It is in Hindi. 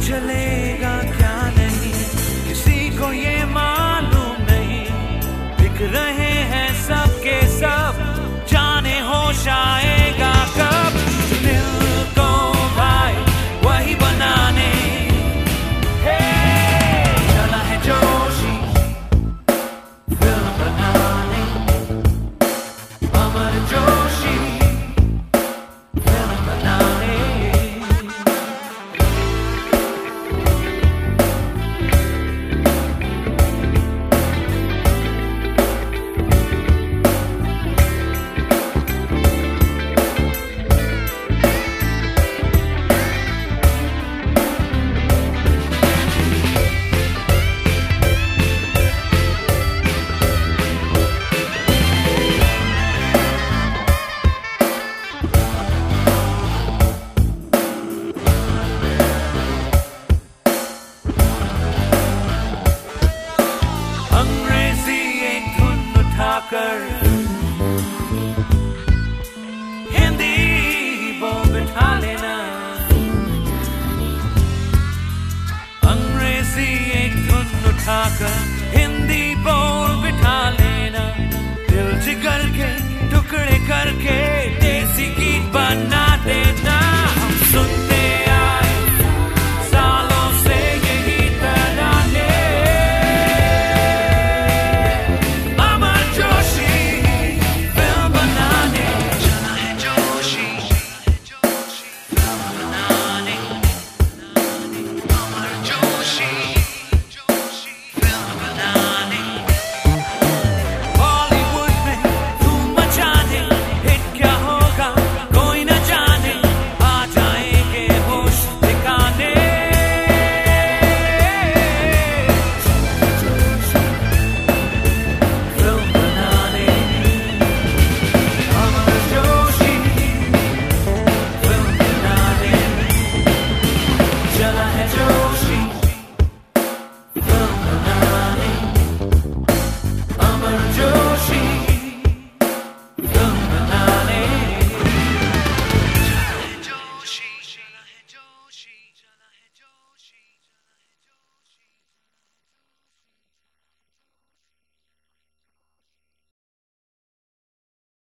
चलेगा क्या नहीं किसी को ये मालूम नहीं, बिक रहे हैं सबके सब, जाने होश आएगा कब। दिल को भाई वही बनाने चला है जोशी, फिल्म बनाने अमर जोशी, फिल्म बनाने। हिंदी बोल बिठा लेना, अंग्रेजी एक धुन उठाकर हिंदी बोल बिठा लेना, दिल जिगर के टुकड़े करके देसी गीत बना